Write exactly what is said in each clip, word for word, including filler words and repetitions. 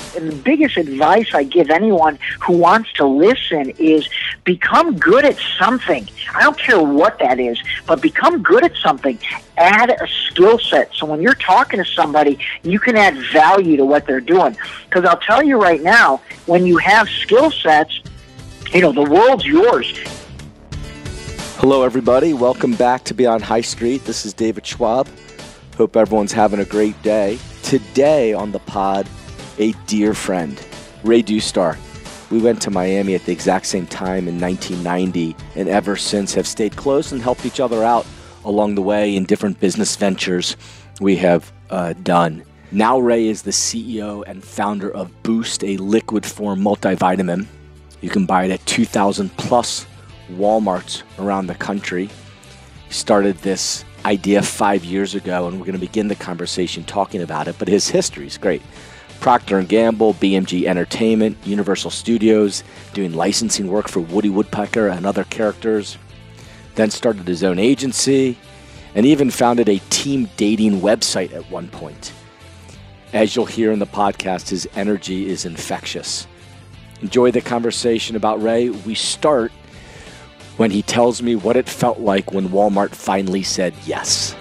the biggest advice I give anyone who wants to listen is become good at something. I don't care what that is, but become good at something. Add a skill set. So when you're talking to somebody, you can add value to what they're doing. Because I'll tell you right now, when you have skill sets, you know, the world's yours. Hello, everybody. Welcome back to Beyond High Street. This is David Schwab. Hope everyone's having a great day. Today on the pod, a dear friend, Ray Dustar. We went to Miami at the exact same time in nineteen ninety, and ever since have stayed close and helped each other out along the way in different business ventures we have uh, done. Now Ray is the C E O and founder of Boost, a liquid form multivitamin. You can buy it at two thousand plus Walmarts around the country. He started this idea five years ago, and we're going to begin the conversation talking about it, but his history is great. Procter and Gamble, B M G Entertainment, Universal Studios, doing licensing work for Woody Woodpecker and other characters. Then started his own agency, and even founded a team dating website at one point. As you'll hear in the podcast, his energy is infectious. Enjoy the conversation about Ray. We start when he tells me what it felt like when Walmart finally said yes.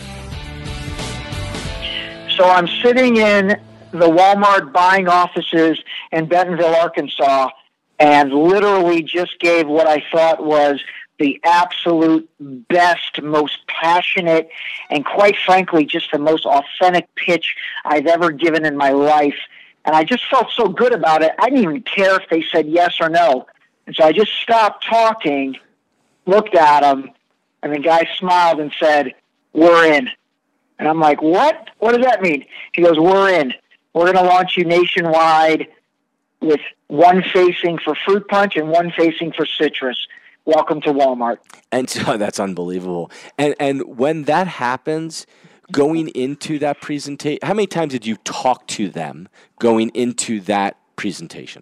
So I'm sitting in the Walmart buying offices in Bentonville, Arkansas, and literally just gave what I thought was the absolute best, most passionate, and quite frankly, just the most authentic pitch I've ever given in my life. And I just felt so good about it. I didn't even care if they said yes or no. And so I just stopped talking, looked at him, and the guy smiled and said, "We're in." And I'm like, "What? What does that mean?" He goes, "We're in. We're going to launch you nationwide with one facing for Fruit Punch and one facing for Citrus. Welcome to Walmart." And so that's unbelievable. And and when that happens, going into that presentation, how many times did you talk to them going into that presentation?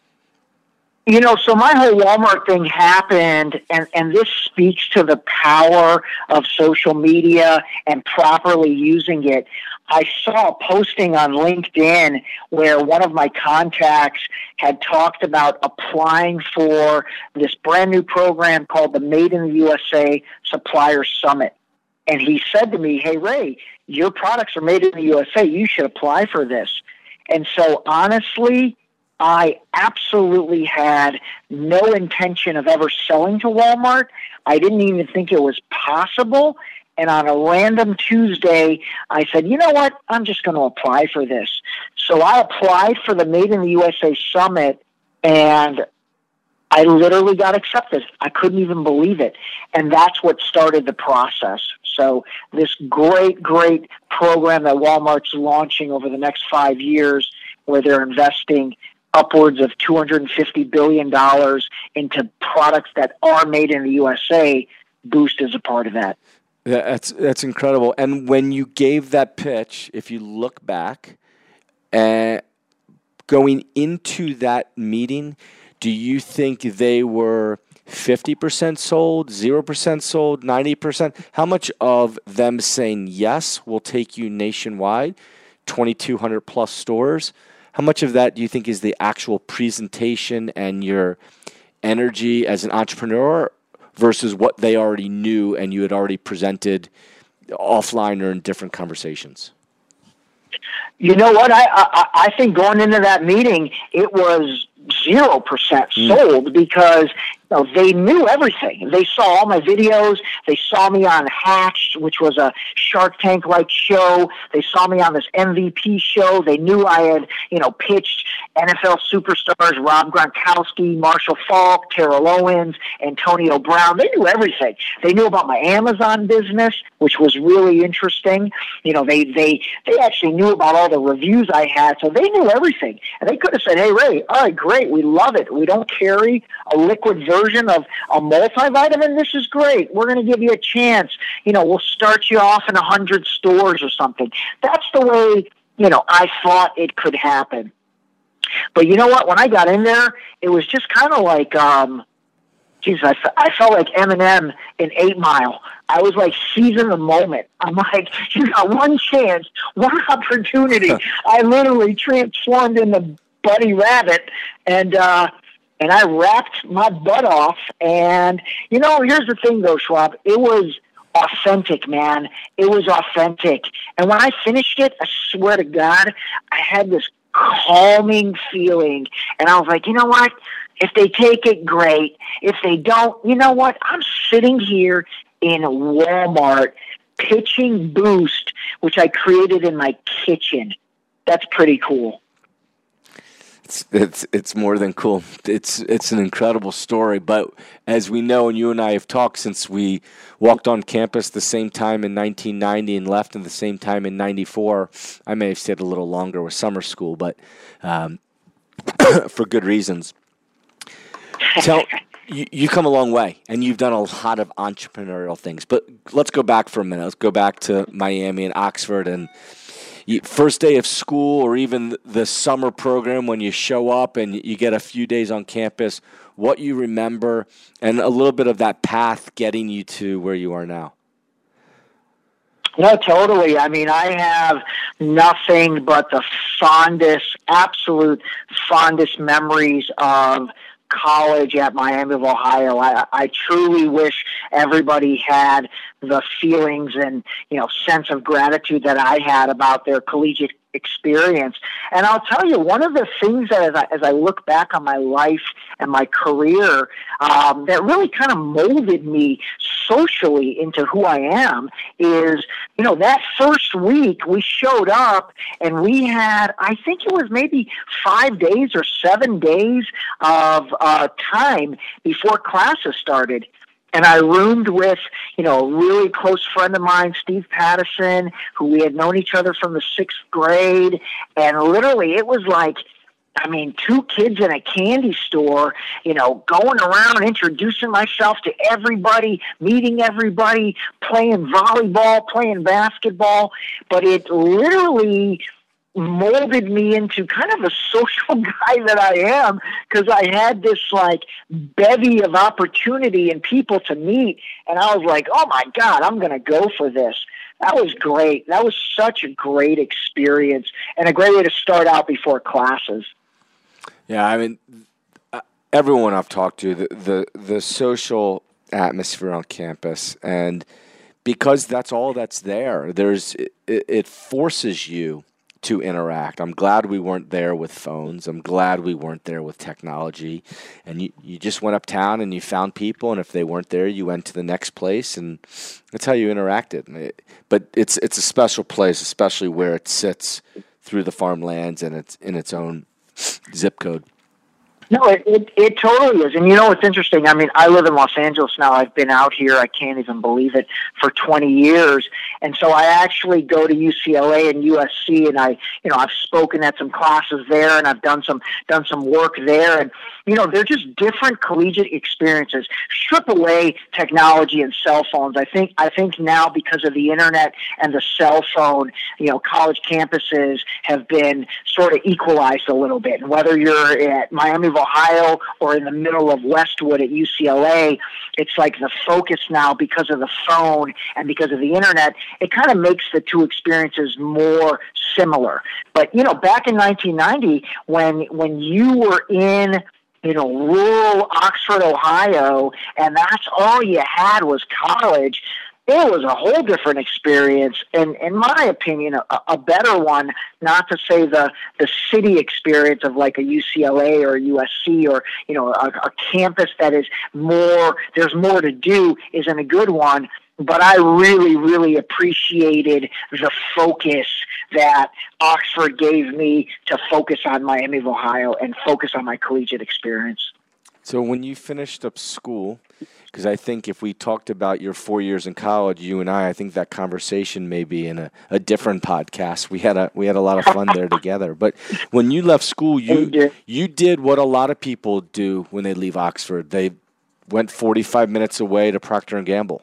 You know, so my whole Walmart thing happened, and, and this speaks to the power of social media and properly using it. I saw a posting on LinkedIn where one of my contacts had talked about applying for this brand new program called the Made in the U S A Supplier Summit. And he said to me, "Hey, Ray, your products are made in the U S A. You should apply for this." And so honestly, I absolutely had no intention of ever selling to Walmart. I didn't even think it was possible. And on a random Tuesday, I said, you know what? I'm just going to apply for this. So I applied for the Made in the U S A Summit, and I literally got accepted. I couldn't even believe it. And that's what started the process. So this great, great program that Walmart's launching over the next five years, where they're investing upwards of two hundred fifty billion dollars into products that are made in the U S A, Boost is a part of that. That's that's incredible. And when you gave that pitch, if you look back, uh, going into that meeting, do you think they were fifty percent sold, zero percent sold, ninety percent? How much of them saying yes will take you nationwide, twenty-two hundred plus stores? How much of that do you think is the actual presentation and your energy as an entrepreneur versus what they already knew and you had already presented offline or in different conversations? You know what? I I, I think going into that meeting, it was zero percent sold mm. because you know, they knew everything. They saw all my videos. They saw me on Hatched, which was a Shark Tank-like show. They saw me on this M V P show. They knew I had, you know, pitched N F L superstars, Rob Gronkowski, Marshall Faulk, Terrell Owens, Antonio Brown. They knew everything. They knew about my Amazon business, which was really interesting. You know, they they they actually knew about all the reviews I had, so they knew everything. And they could have said, "Hey, Ray, all right, great, we love it. We don't carry a liquid version of a multivitamin. This is great. We're going to give you a chance. You know, we'll start you off in a hundred stores or something." That's the way, you know, I thought it could happen. But you know what? When I got in there, it was just kind of like, um, geez, I, I felt like Eminem in Eight Mile. I was like seizing the moment. I'm like, you got one chance, one opportunity. I literally transformed into Bunny Rabbit, and uh, and I rapped my butt off. And, you know, here's the thing, though, Schwab. It was authentic, man. It was authentic. And when I finished it, I swear to God, I had this calming feeling. And I was like, you know what? If they take it, great. If they don't, you know what? I'm sitting here in Walmart pitching Boost, which I created in my kitchen. That's pretty cool. It's, it's it's more than cool. It's it's an incredible story. But as we know, and you and I have talked since we walked on campus the same time in nineteen ninety and left at the same time in ninety-four, I may have stayed a little longer with summer school, but um, for good reasons. Tell you, you come a long way, and you've done a lot of entrepreneurial things. But let's go back for a minute. Let's go back to Miami and Oxford and first day of school, or even the summer program when you show up and you get a few days on campus, what you remember, and a little bit of that path getting you to where you are now. No, totally. I mean, I have nothing but the fondest, absolute fondest memories of college at Miami of Ohio. I, I truly wish everybody had the feelings and, you know, sense of gratitude that I had about their collegiate experience. And I'll tell you, one of the things that as I, as I look back on my life and my career, um, that really kind of molded me socially into who I am is, you know, that first week we showed up and we had, I think it was maybe five days or seven days of uh, time before classes started. And I roomed with, you know, a really close friend of mine, Steve Pattison, who we had known each other from the sixth grade. And literally it was like, I mean, two kids in a candy store, you know, going around introducing myself to everybody, meeting everybody, playing volleyball, playing basketball. But it literally molded me into kind of a social guy that I am, because I had this like bevy of opportunity and people to meet. And I was like, oh my God, I'm going to go for this. That was great. That was such a great experience and a great way to start out before classes. Yeah, I mean, everyone I've talked to, the, the, the social atmosphere on campus, and because that's all that's there, there's it, it forces you to interact. I'm glad we weren't there with phones. I'm glad we weren't there with technology. And you, you just went uptown and you found people, and if they weren't there, you went to the next place, and that's how you interacted. But it's it's a special place, especially where it sits through the farmlands and it's in its own zip code. No, it, it it totally is. And you know what's interesting? I mean, I live in Los Angeles now. I've been out here, I can't even believe it, for twenty years. And so I actually go to U C L A and U S C, and I, you know, I've spoken at some classes there, and I've done some done some work there. And, you know, they're just different collegiate experiences. Strip away technology and cell phones. I think I think now, because of the internet and the cell phone, you know, college campuses have been sort of equalized a little bit. And whether you're at Miami of Ohio or in the middle of Westwood at U C L A, it's like the focus now, because of the phone and because of the internet, it kind of makes the two experiences more similar. But, you know, back in nineteen ninety, when when you were in, you know, rural Oxford, Ohio, and that's all you had was college, it was a whole different experience, and in my opinion, a, a better one, not to say the, the city experience of like a U C L A or a U S C or, you know, a, a campus that is more, there's more to do, isn't a good one. But I really, really appreciated the focus that Oxford gave me to focus on Miami of Ohio and focus on my collegiate experience. So when you finished up school, because I think if we talked about your four years in college, you and I, I think that conversation may be in a, a different podcast. We had a we had a lot of fun there together. But when you left school, you you did what a lot of people do when they leave Oxford. They went forty-five minutes away to Procter and Gamble.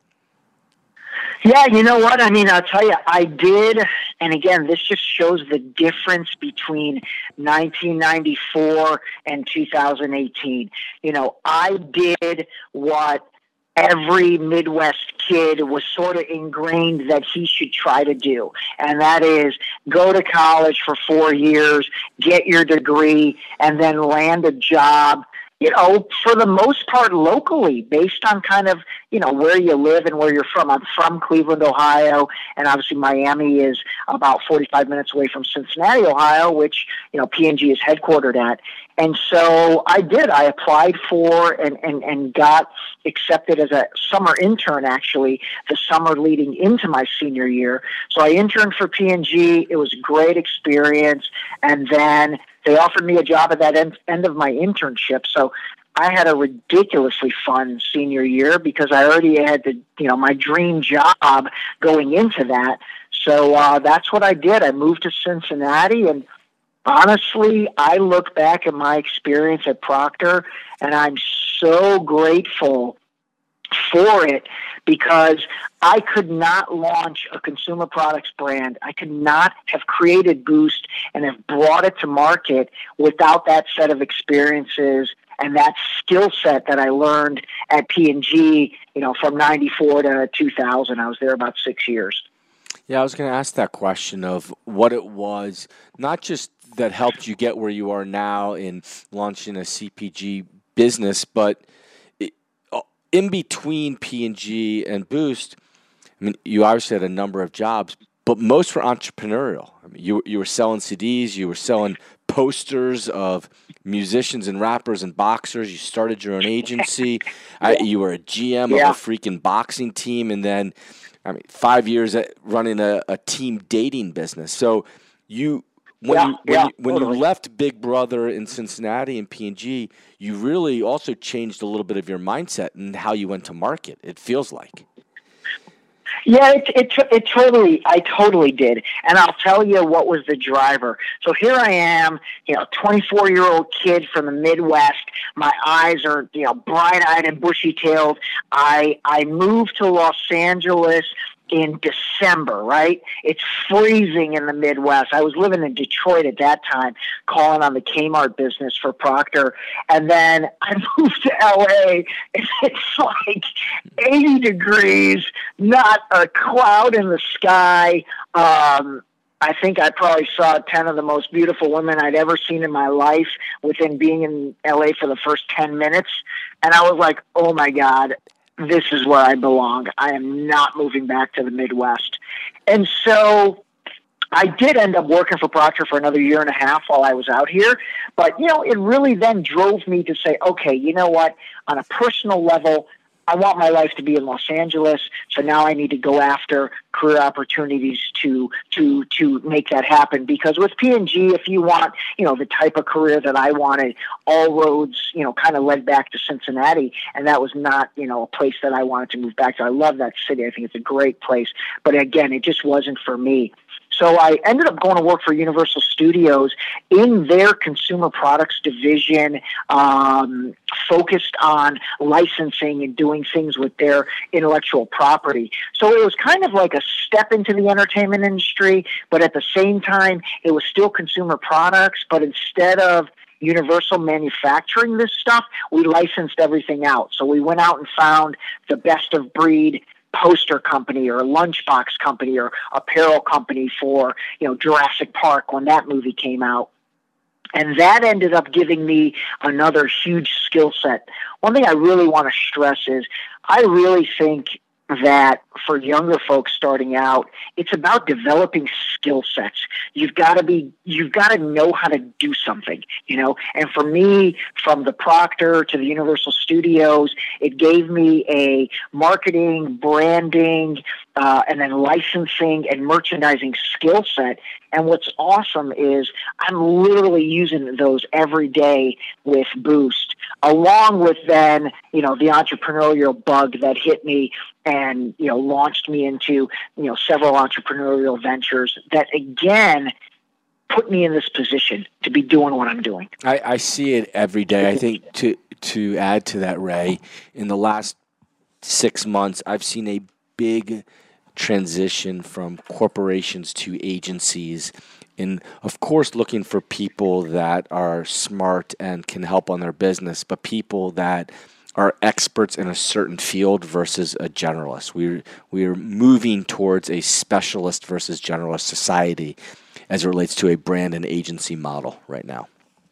Yeah, you know what? I mean, I'll tell you, I did, and again, this just shows the difference between nineteen ninety-four and two thousand eighteen. You know, I did what every Midwest kid was sort of ingrained that he should try to do. And that is go to college for four years, get your degree, and then land a job, you know, for the most part locally, based on kind of, you know, where you live and where you're from. I'm from Cleveland, Ohio, and obviously Miami is about forty-five minutes away from Cincinnati, Ohio, which, you know, P and G is headquartered at. And so I did. I applied for and, and, and got accepted as a summer intern, actually, the summer leading into my senior year. So I interned for P and G. It was a great experience. And then they offered me a job at that end, end of my internship. So I had a ridiculously fun senior year because I already had the, you know, my dream job going into that. So uh, that's what I did. I moved to Cincinnati, and honestly, I look back at my experience at Procter, and I'm so grateful for it because I could not launch a consumer products brand. I could not have created Boost and have brought it to market without that set of experiences and that skill set that I learned at P and G, you know, from ninety-four to two thousand. I was there about six years. Yeah, I was going to ask that question of what it was, not just that helped you get where you are now in launching a C P G business, but it, in between P and G and Boost, I mean, you obviously had a number of jobs, but most were entrepreneurial. I mean, you you were selling C Ds, you were selling posters of musicians and rappers and boxers. You started your own agency. I, you were a G M yeah. of a freaking boxing team, and then, I mean, five years at running a, a team dating business. So you. When, yeah, you, when, yeah, you, when totally. you left Big Brother in Cincinnati and P and G, you really also changed a little bit of your mindset and how you went to market, it feels like. Yeah, it, it, it totally, I totally did. And I'll tell you what was the driver. So here I am, you know, twenty-four-year-old kid from the Midwest. My eyes are, you know, bright-eyed and bushy-tailed. I, I moved to Los Angeles in December, right? It's freezing in the Midwest. I was living in Detroit at that time, calling on the Kmart business for Procter. And then I moved to L A, and it's like eighty degrees, not a cloud in the sky. Um, I think I probably saw ten of the most beautiful women I'd ever seen in my life within being in L A for the first ten minutes. And I was like, oh my God, this is where I belong. I am not moving back to the Midwest. And so I did end up working for Procter for another year and a half while I was out here. But, you know, it really then drove me to say, okay, you know what? On a personal level, I want my life to be in Los Angeles, so now I need to go after career opportunities to to to make that happen. Because with P and G, if you want, you know, the type of career that I wanted, all roads, you know, kind of led back to Cincinnati, and that was not, you know, a place that I wanted to move back to. I love that city. I think it's a great place. But again, it just wasn't for me. So I ended up going to work for Universal Studios in their consumer products division, um, focused on licensing and doing things with their intellectual property. So it was kind of like a step into the entertainment industry, but at the same time, it was still consumer products, but instead of Universal manufacturing this stuff, we licensed everything out. So we went out and found the best of breed poster company or a lunchbox company or apparel company for, you know, Jurassic Park when that movie came out. And that ended up giving me another huge skill set. One thing I really want to stress is I really think that for younger folks starting out, it's about developing skill sets. You've got to be, you've got to know how to do something, you know? And for me, from the Procter to the Universal Studios, it gave me a marketing, branding, uh, and then licensing and merchandising skill set. And what's awesome is I'm literally using those every day with Boost, along with then, you know, the entrepreneurial bug that hit me and, you know, launched me into, you know, several entrepreneurial ventures that, again, put me in this position to be doing what I'm doing. I, I see it every day. I think to to add to that, Ray, in the last six months, I've seen a big transition from corporations to agencies, and of course looking for people that are smart and can help on their business, but people that are experts in a certain field versus a generalist. We're, we're moving towards a specialist versus generalist society as it relates to a brand and agency model right now.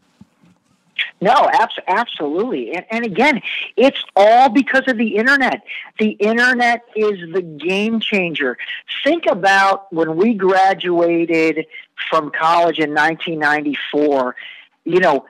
No, abs- absolutely. And, and again, it's all because of the internet. The internet is the game changer. Think about when we graduated from college in nineteen ninety-four, you know,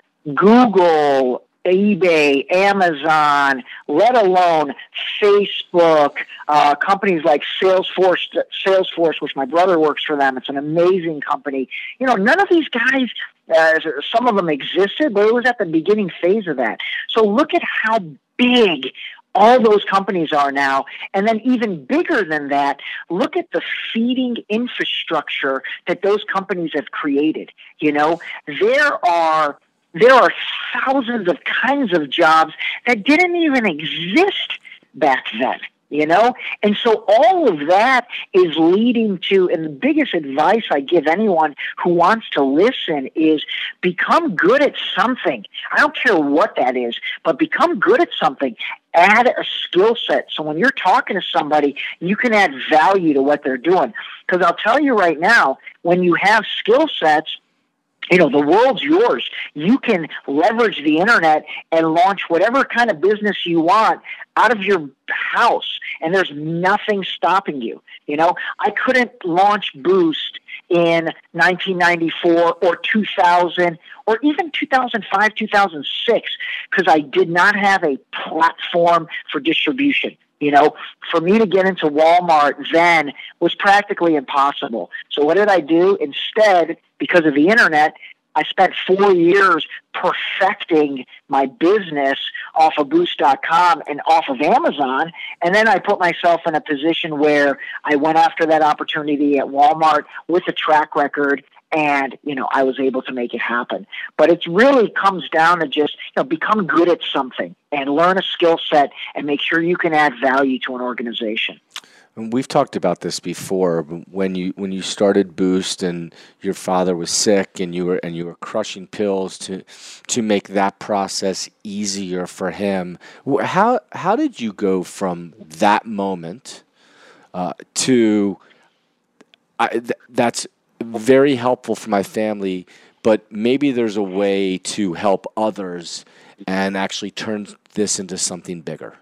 Google, eBay, Amazon, let alone Facebook, uh, companies like Salesforce, Salesforce, which my brother works for them. It's an amazing company. You know, none of these guys, uh, some of them existed, but it was at the beginning phase of that. So look at how big all those companies are now. And then even bigger than that, look at the feeding infrastructure that those companies have created. You know, there are There are thousands of kinds of jobs that didn't even exist back then, you know? And so all of that is leading to, and the biggest advice I give anyone who wants to listen is become good at something. I don't care what that is, but become good at something. Add a skill set. So when you're talking to somebody, you can add value to what they're doing. Because I'll tell you right now, when you have skill sets, you know, the world's yours. You can leverage the internet and launch whatever kind of business you want out of your house, and there's nothing stopping you. You know, I couldn't launch Boost in nineteen ninety-four or two thousand or even two thousand five, two thousand six because I did not have a platform for distribution. You know, for me to get into Walmart then was practically impossible. So what did I do? Instead, because of the internet, I spent four years perfecting my business off of Boost dot com and off of Amazon. And then I put myself in a position where I went after that opportunity at Walmart with a track record. And, you know, I was able to make it happen. But it really comes down to just, you know, become good at something and learn a skill set and make sure you can add value to an organization. And we've talked about this before. When you when you started Boost and your father was sick and you were and you were crushing pills to to make that process easier for him. How how did you go from that moment uh, to I, th- that's very helpful for my family, but maybe there's a way to help others and actually turn this into something bigger?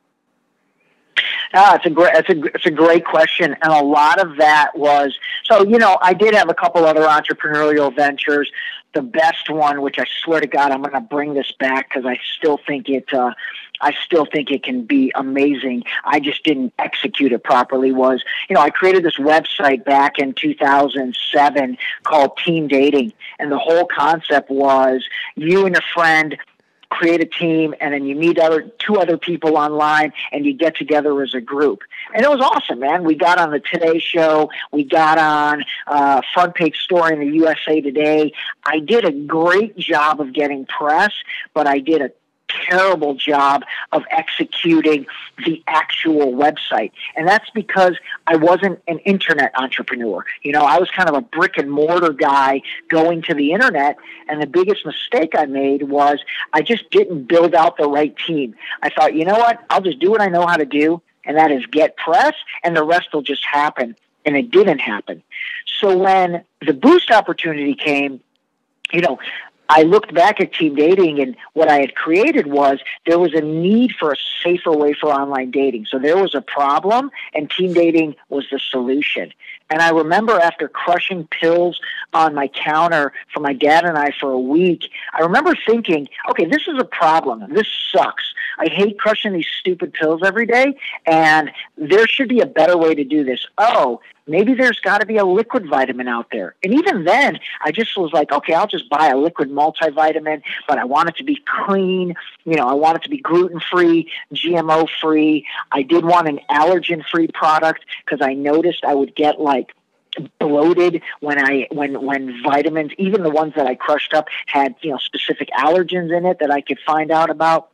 Ah, it's a great, it's a, it's a great question. And a lot of that was, so, you know, I did have a couple other entrepreneurial ventures. The best one, which I swear to God, I'm going to bring this back because I still think it, uh, I still think it can be amazing. I just didn't execute it properly was, you know, I created this website back in two thousand seven called Team Dating. And the whole concept was you and a friend create a team, and then you meet other two other people online, and you get together as a group. And it was awesome, man. We got on the Today Show. We got on uh, front page story in the U S A Today. I did a great job of getting press, but I did a terrible job of executing the actual website. And that's because I wasn't an internet entrepreneur. You know, I was kind of a brick and mortar guy going to the internet. And the biggest mistake I made was I just didn't build out the right team. I thought, you know what? I'll just do what I know how to do. And that is get press, and the rest will just happen. And it didn't happen. So when the Boost opportunity came, you know, I looked back at Team Dating, and what I had created was there was a need for a safer way for online dating. So there was a problem, and Team Dating was the solution. And I remember after crushing pills on my counter for my dad and I for a week, I remember thinking, okay, this is a problem. This sucks. I hate crushing these stupid pills every day, and there should be a better way to do this. Oh, maybe there's got to be a liquid vitamin out there. And even then, I just was like, okay, I'll just buy a liquid multivitamin, but I want it to be clean. You know, I want it to be gluten-free, G M O-free. I did want an allergen-free product because I noticed I would get like bloated when I when when vitamins, even the ones that I crushed up, had, you know, specific allergens in it that I could find out about.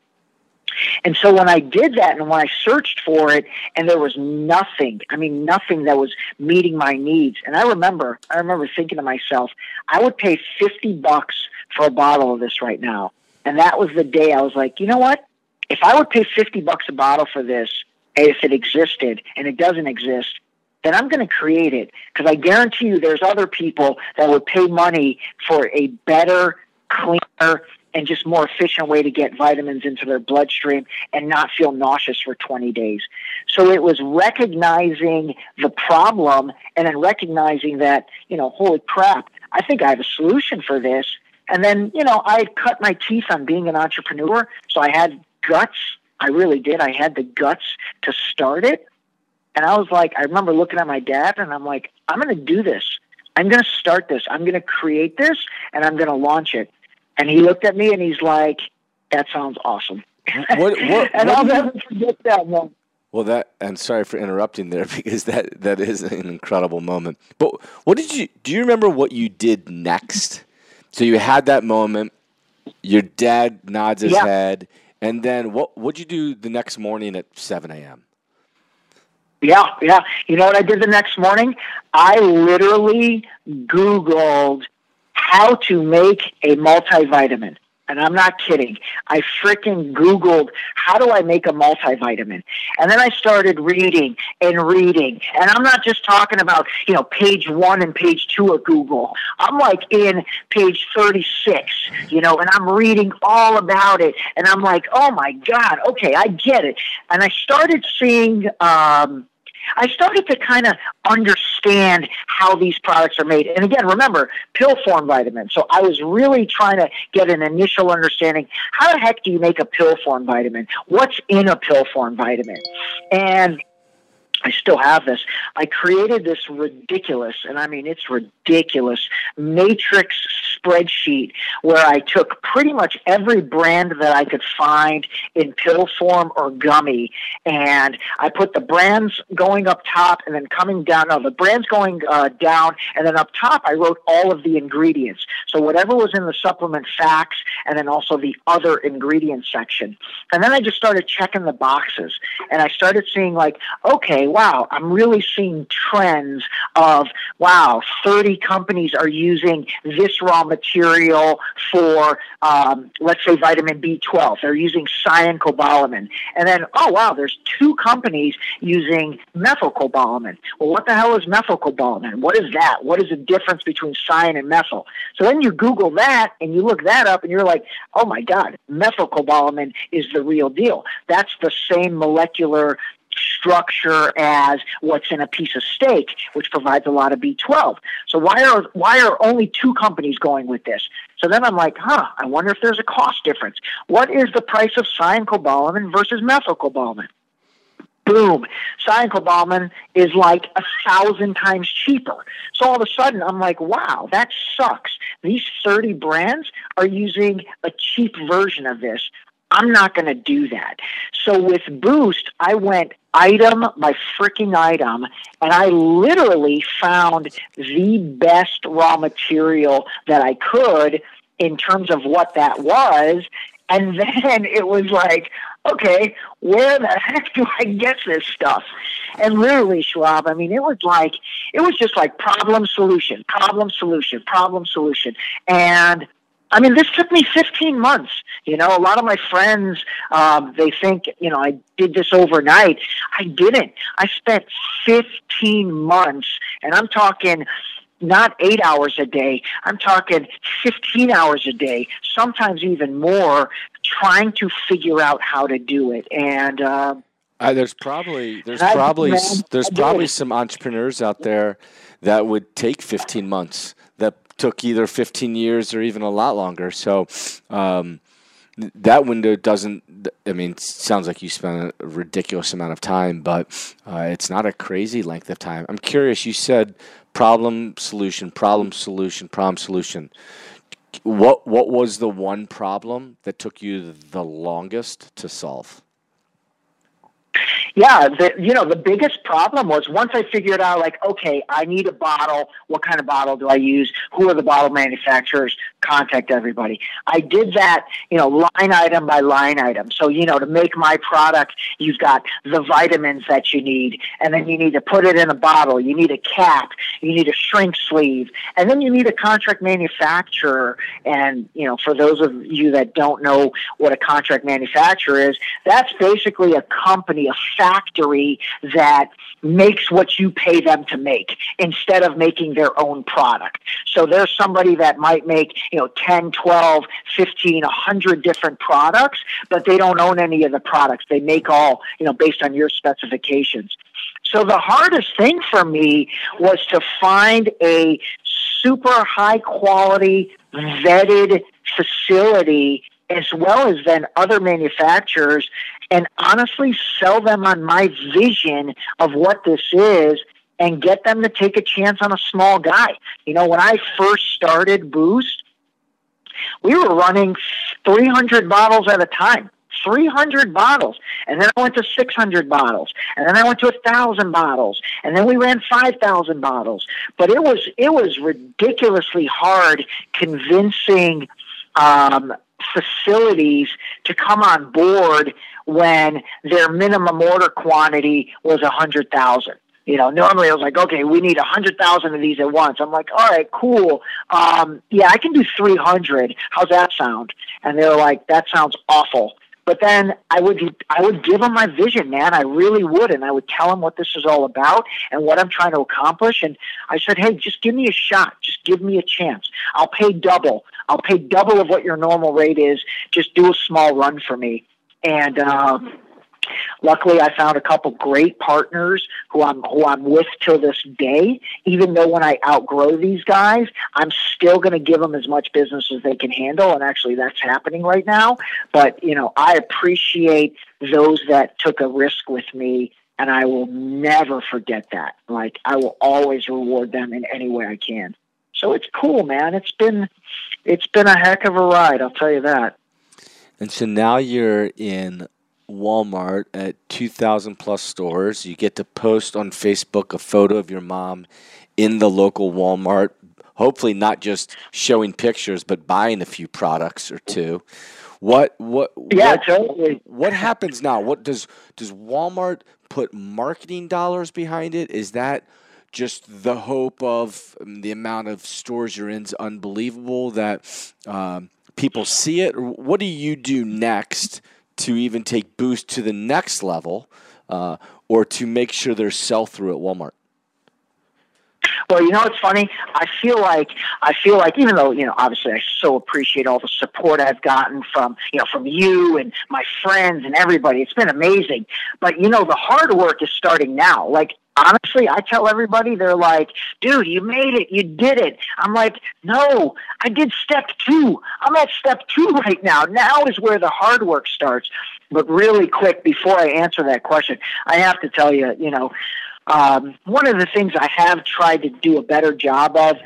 And so when I did that and when I searched for it and there was nothing, I mean, nothing that was meeting my needs. And I remember, I remember thinking to myself, I would pay fifty bucks for a bottle of this right now. And that was the day I was like, you know what? if I would pay fifty bucks a bottle for this, if it existed, and it doesn't exist, then I'm going to create it, because I guarantee you there's other people that would pay money for a better, cleaner, and just more efficient way to get vitamins into their bloodstream and not feel nauseous for twenty days. So it was recognizing the problem and then recognizing that, you know, holy crap, I think I have a solution for this. And then, you know, I had cut my teeth on being an entrepreneur, so I had guts. I really did. I had the guts to start it. And I was like, I remember looking at my dad and I'm like, I'm going to do this. I'm going to start this. I'm going to create this and I'm going to launch it. And he looked at me and he's like, that sounds awesome. What, what, and what I'll you, never forget that moment. Well, that, and sorry for interrupting there, because that, that is an incredible moment. But what did you, do you remember what you did next? So you had that moment, your dad nods his yeah. head, and then what what'd you do the next morning at seven a.m.? Yeah, yeah. You know what I did the next morning? I literally Googled how to make a multivitamin. And I'm not kidding. I freaking Googled, how do I make a multivitamin? And then I started reading and reading. And I'm not just talking about, you know, page one and page two of Google. I'm like in page thirty-six, you know, and I'm reading all about it. And I'm like, oh my God, okay, I get it. And I started seeing, um, I started to kind of understand how these products are made. And again, remember, pill form vitamins. So I was really trying to get an initial understanding. How the heck do you make a pill form vitamin? What's in a pill form vitamin? And I still have this. I created this ridiculous, and I mean it's ridiculous, matrix spreadsheet where I took pretty much every brand that I could find in pill form or gummy, and I put the brands going up top and then coming down. No, the brands going uh, down, and then up top I wrote all of the ingredients. So whatever was in the supplement facts, and then also the other ingredient section. And then I just started checking the boxes, and I started seeing like, okay, wow, I'm really seeing trends of, wow, thirty companies are using this raw material for, um, let's say, vitamin B twelve. They're using cyancobalamin. And then, oh, wow, there's two companies using methylcobalamin. Well, what the hell is methylcobalamin? What is that? What is the difference between cyan and methyl? So then you Google that and you look that up and you're like, oh, my God, methylcobalamin is the real deal. That's the same molecular structure as what's in a piece of steak, which provides a lot of B twelve. So why are why are only two companies going with this? So then I'm like, huh, I wonder if there's a cost difference. What is the price of cyancobalamin versus methylcobalamin? Boom. Cyancobalamin is like a thousand times cheaper. So all of a sudden, I'm like, wow, that sucks. These thirty brands are using a cheap version of this. I'm not going to do that. So with Boost, I went item by freaking item, and I literally found the best raw material that I could in terms of what that was. And then it was like, okay, where the heck do I get this stuff? And literally, Schwab, I mean, it was like, it was just like problem, solution, problem, solution, problem, solution. And I mean, this took me fifteen months. You know, a lot of my friends, um, they think, you know, I did this overnight. I didn't. I spent fifteen months, and I'm talking not eight hours a day. I'm talking fifteen hours a day, sometimes even more, trying to figure out how to do it. And uh, uh, there's probably there's probably there's probably some entrepreneurs out there that would take fifteen months. That took either fifteen years or even a lot longer. So um, that window doesn't, I mean, it sounds like you spent a ridiculous amount of time, but uh, it's not a crazy length of time. I'm curious, you said problem, solution, problem, solution, problem, solution. What, what was the one problem that took you the longest to solve? Yeah, the, you know, the biggest problem was once I figured out, like, okay, I need a bottle. What kind of bottle do I use? Who are the bottle manufacturers? Contact everybody. I did that, you know, line item by line item. So, you know, to make my product, you've got the vitamins that you need, and then you need to put it in a bottle. You need a cap. you need a shrink sleeve, and then you need a contract manufacturer. And, you know, for those of you that don't know what a contract manufacturer is, that's basically a company, a factory that makes what you pay them to make instead of making their own product. So there's somebody that might make, you know, ten, twelve, fifteen, one hundred different products, but they don't own any of the products. They make all, you know, based on your specifications. So the hardest thing for me was to find a super high quality, vetted facility, as well as then other manufacturers, and honestly sell them on my vision of what this is and get them to take a chance on a small guy. You know, when I first started Boost, we were running three hundred bottles at a time. three hundred bottles, and then I went to six hundred bottles, and then I went to one thousand bottles, and then we ran five thousand bottles. But it was it was ridiculously hard convincing um, facilities to come on board when their minimum order quantity was one hundred thousand. You know, normally I was like, okay, we need one hundred thousand of these at once. I'm like, all right, cool. Um, yeah, I can do three hundred. How's that sound? And they were like, that sounds awful. But then I would I would give them my vision, man. I really would, and I would tell them what this is all about and what I'm trying to accomplish. And I said, hey, just give me a shot. Just give me a chance. I'll pay double. I'll pay double of what your normal rate is. Just do a small run for me. And um, luckily, I found a couple great partners who I'm who I'm with till this day. Even though when I outgrow these guys, I'm still going to give them as much business as they can handle, and actually, that's happening right now. But you know, I appreciate those that took a risk with me, and I will never forget that. Like, I will always reward them in any way I can. So it's cool, man. It's been it's been a heck of a ride, I'll tell you that. And so now you're in Walmart at two thousand plus stores. You get to post on Facebook a photo of your mom in the local Walmart, hopefully not just showing pictures, but buying a few products or two. What what yeah, what, totally. What happens now? What does does Walmart put marketing dollars behind it? Is that just the hope of um, the amount of stores you're in is unbelievable that um, people see it? Or what do you do next to even take Boost to the next level, uh, or to make sure there's sell-through at Walmart? Well, you know, it's funny. I feel like I feel like even though, you know, obviously I so appreciate all the support I've gotten from, you know, from you and my friends and everybody. It's been amazing. But, you know, the hard work is starting now. Like, honestly, I tell everybody, they're like, dude, you made it. You did it. I'm like, no, I did step two. I'm at step two right now. Now is where the hard work starts. But really quick, before I answer that question, I have to tell you, you know, um, one of the things I have tried to do a better job of,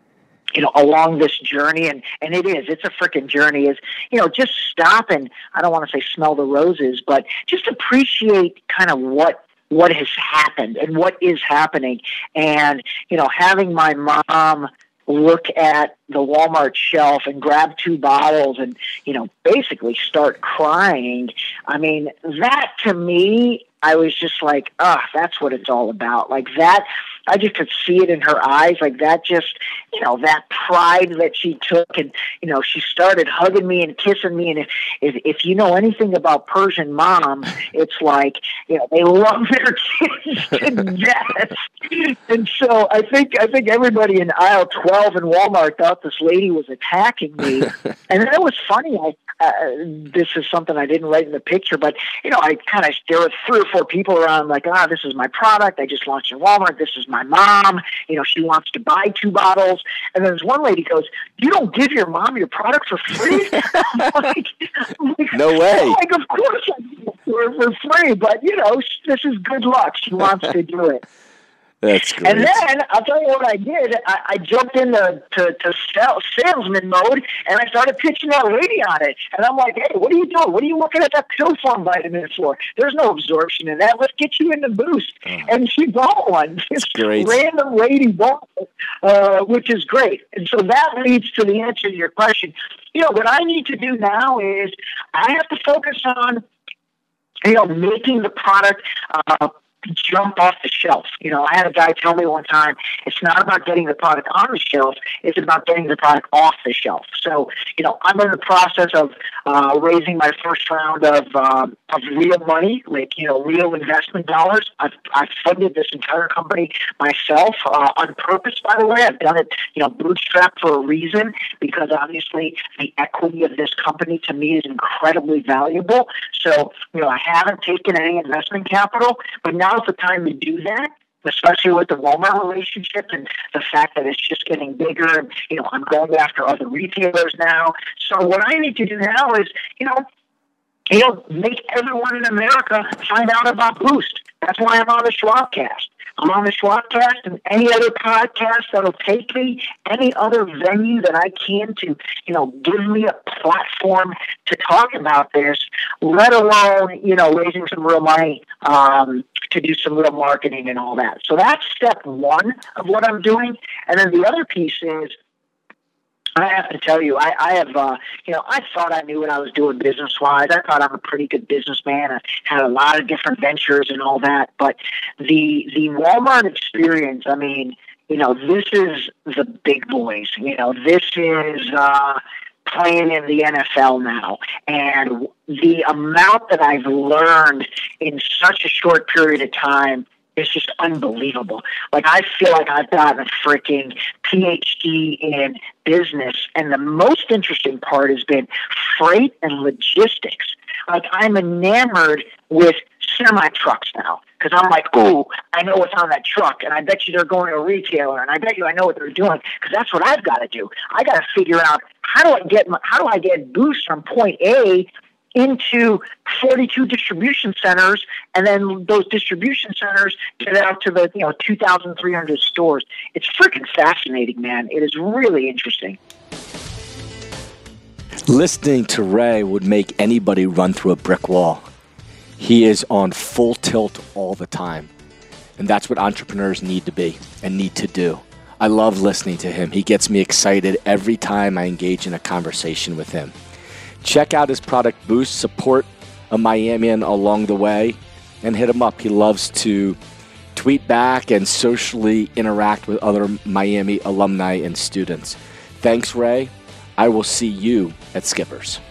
you know, along this journey, and, and it is, it's a freaking journey, is, you know, just stop and, I don't want to say smell the roses, but just appreciate kind of what what has happened and what is happening. And, you know, having my mom look at the Walmart shelf and grab two bottles and, you know, basically start crying. I mean, that to me, I was just like, ah, oh, that's what it's all about. Like that, I just could see it in her eyes. Like that just, you know, that pride that she took, and, you know, she started hugging me and kissing me. And if, if, if you know anything about Persian moms, it's like, you know, they love their kids to death. And so I think, I think everybody in aisle twelve in Walmart thought this lady was attacking me. And then it was funny. I, uh, this is something I didn't write in the picture, but, you know, I kind of, there were three or four people around like, ah, this is my product. I just launched in Walmart. This is my mom. You know, she wants to buy two bottles. And then this one lady goes, you don't give your mom your product for free? I'm like, I'm like, no way. I'm like, of course I do it for, for free, but, you know, this is good luck. She wants to do it. That's great. And then I'll tell you what I did. I, I jumped into to, to sell, salesman mode, and I started pitching that lady on it. And I'm like, hey, what are you doing? What are you looking at that pill form vitamin for? There's no absorption in that. Let's get you in the Boost. Oh. And she bought one. This random lady bought it, uh, which is great. And so that leads to the answer to your question. You know, what I need to do now is I have to focus on, you know, making the product uh, jump off the shelf. You know, I had a guy tell me one time, it's not about getting the product on the shelf, it's about getting the product off the shelf. So, you know, I'm in the process of uh, raising my first round of um, of real money, like, you know, real investment dollars. I've, I've funded this entire company myself uh, on purpose, by the way. I've done it, you know, bootstrapped for a reason, because obviously the equity of this company to me is incredibly valuable. So, you know, I haven't taken any investment capital, but now now's the time to do that, especially with the Walmart relationship and the fact that it's just getting bigger. And, you know, I'm going after other retailers now. So what I need to do now is, you know, you know, make everyone in America find out about Boost. That's why I'm on the Schwabcast. I'm on the Schwabcast and any other podcast that'll take me, any other venue that I can to, you know, give me a platform to talk about this, let alone, you know, raising some real money um, to do some real marketing and all that. So that's step one of what I'm doing. And then the other piece is, I have to tell you, I, I have, uh, you know, I thought I knew what I was doing business-wise. I thought I'm a pretty good businessman. I had a lot of different ventures and all that. But the the Walmart experience, I mean, you know, this is the big boys. You know, this is uh, playing in the N F L now. And the amount that I've learned in such a short period of time, it's just unbelievable. Like, I feel like I've gotten a freaking P H D in business. And the most interesting part has been freight and logistics. Like, I'm enamored with semi-trucks now, because I'm like, oh, I know what's on that truck, and I bet you they're going to a retailer, and I bet you I know what they're doing, because that's what I've got to do. I got to figure out, how do I get my, how do I get Boost from point A into forty-two distribution centers, and then those distribution centers get out to the, you know, two thousand three hundred stores. It's freaking fascinating, man. It is really interesting. Listening to Ray would make anybody run through a brick wall. He is on full tilt all the time, and that's what entrepreneurs need to be and need to do. I love listening to him. He gets me excited every time I engage in a conversation with him. Check out his product Boost, support a Miamian along the way, and hit him up. He loves to tweet back and socially interact with other Miami alumni and students. Thanks, Ray. I will see you at Skippers.